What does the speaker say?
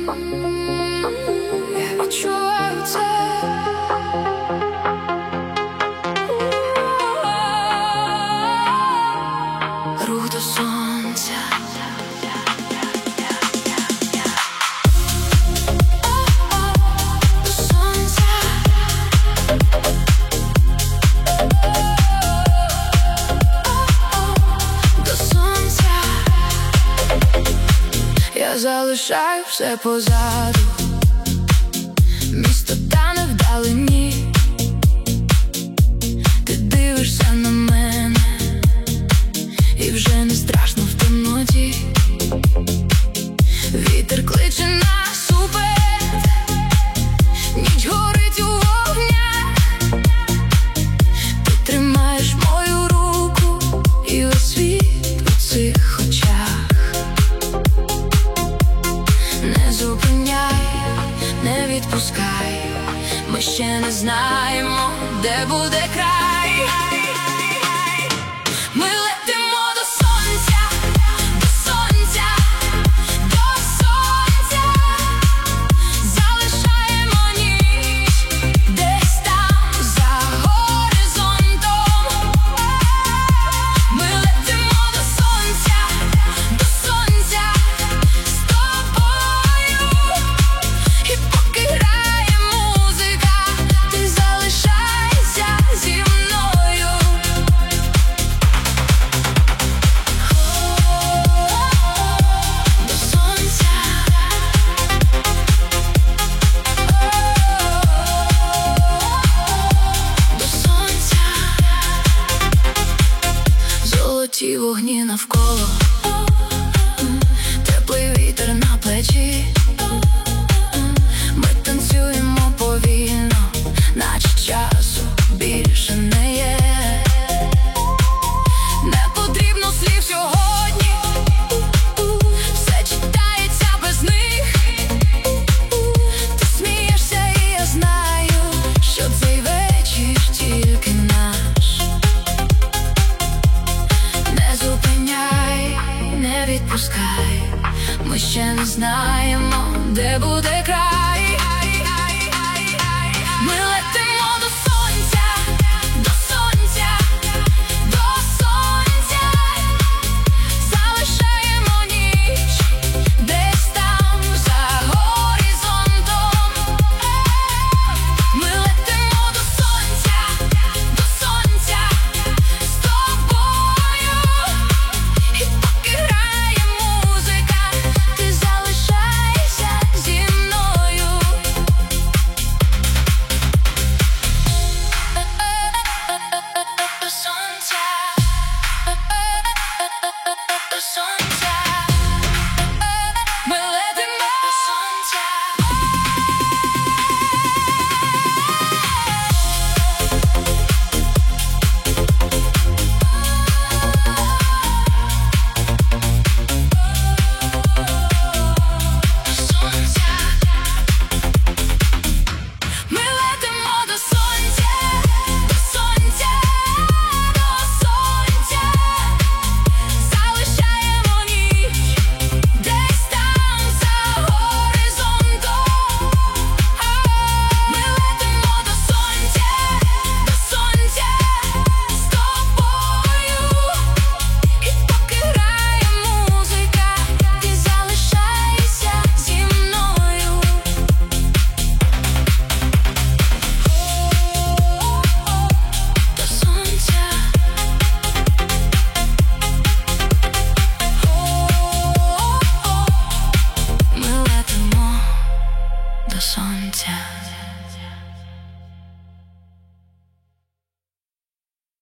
Я відчуваю це. Рух до сонця. До сонця. До сонця. Я залишаю все позаду. Місто тане вдалині. Ти дивишся на мене, і вже не страшно в темноті. Вітер кличе нас уперед, ніч горить у вогнях. Ти тримаєш мою руку, і весь світ у цих очах. Не зупиняй, не відпускай, ми ще не знаємо, де буде край. Ми летимо до сонця, до сонця, до сонця. Залишаємо ніч десь там за горизонтом. Ми летимо до сонця, до сонця з тобою. І поки грає музика, ти залишайся зі мною. До сонця. До сонця. Золоті вогні навколо, теплий вітер на плечі. Ми танцюємо повільно, наче часу більше не є. Не потрібно слів сьогодні, все читається без них. Ти смієшся, і я знаю, що цей вечір тільки наш. Не зупиняй, не відпускай, ми ще не знаємо, де буде край. Ми летимо до сонця, до сонця, до сонця. Залишаємо ніч десь там за горизонтом. Ми летимо до сонця з тобою. І поки грає музика, ти залишайся зі мною. До сонця. До сонця. Ми летимо до сонця. Ми летимо до сонця, до сонця, до сонця. Залишаємо ніч десь там за горизонтом. Ми летимо до сонця з тобою. І поки грає музика, ти залишайся зі мною. До сонця. Ми летимо до сонця.